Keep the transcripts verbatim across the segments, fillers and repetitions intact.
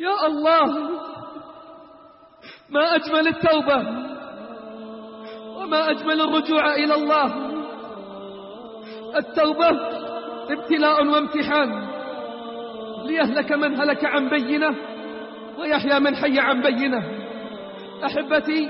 يا الله، ما أجمل التوبة وما أجمل الرجوع إلى الله. التوبة ابتلاء وامتحان، ليهلك من هلك عن بينة ويحيى من حي عن بينة. أحبتي،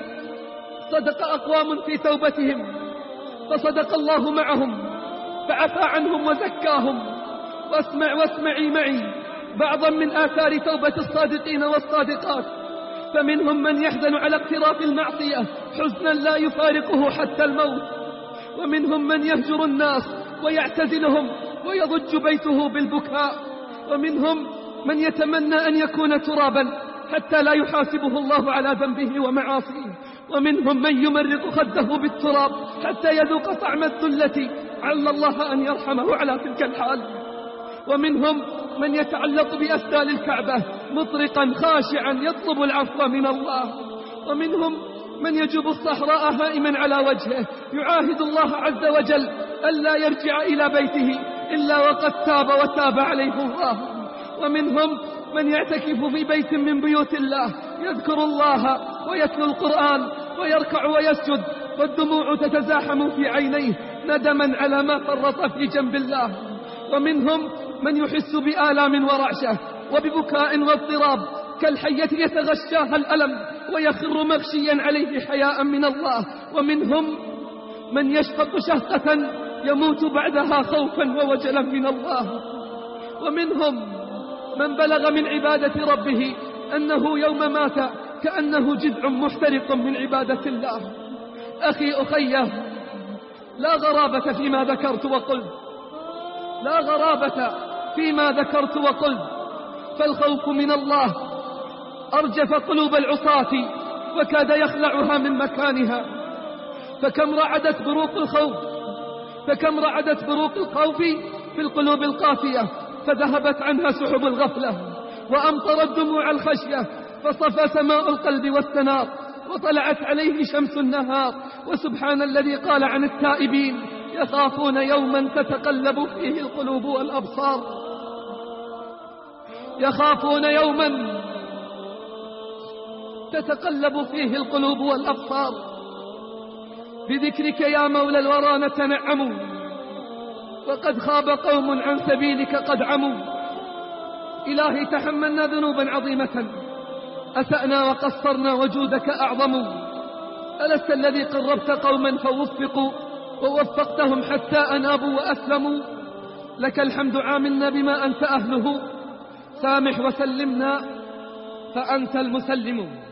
صدق أقوام في توبتهم فصدق الله معهم فعفى عنهم وزكاهم. واسمع واسمعي معي بعضا من آثار توبة الصادقين والصادقات. فمنهم من يحزن على اقتراف المعصية حزنا لا يفارقه حتى الموت، ومنهم من يهجر الناس ويعتزلهم ويضج بيته بالبكاء، ومنهم من يتمنى أن يكون ترابا حتى لا يحاسبه الله على ذنبه ومعاصيه، ومنهم من يمرق خده بالتراب حتى يذوق طعم الذلة عل الله أن يرحمه على تلك الحال، ومنهم من يتعلق بأسدال الكعبة مطرقا خاشعا يطلب العفو من الله، ومنهم من يجوب الصحراء هائما على وجهه يعاهد الله عز وجل ألا يرجع إلى بيته إلا وقد تاب وتاب عليه الله، ومنهم من يعتكف في بيت من بيوت الله يذكر الله ويتلو القرآن ويركع ويسجد والدموع تتزاحم في عينيه ندما على ما فرط في جنب الله، ومنهم من يحس بآلام ورعشة وببكاء واضطراب كالحية يتغشاها الألم ويخر مغشيا عليه حياء من الله، ومنهم من يشفق شهقة يموت بعدها خوفا ووجلا من الله، ومنهم من بلغ من عبادة ربه أنه يوم مات كأنه جذع محترق من عبادة الله. أخي أخيه، لا غرابة فيما ذكرت وقلت، لا غرابة فيما ذكرت وقلت، فالخوف من الله أرجف قلوب العصاة وكاد يخلعها من مكانها، فكم رعدت بروق الخوف فكم رعدت بروق الخوف في القلوب القاسية فذهبت عنها سحب الغفلة، وأمطرت دموع الخشية فصفى سماء القلب واستنار وطلعت عليه شمس النهار. وسبحان الذي قال عن التائبين يخافون يوما تتقلب فيه القلوب والأبصار، يخافون يوما تتقلب فيه القلوب والأبصار. بذكرك يا مولى الورى نتنعم وقد خاب قوم عن سبيلك قد عموا. إلهي تحملنا ذنوبا عظيمة أسأنا وقصرنا وجودك أعظم. ألست الذي قربت قوما فوفقوا ووفقتهم حتى أنابوا وأسلموا؟ لك الحمد عاملنا بما أنت أهله، سامح وسلمنا فأنت المسلم.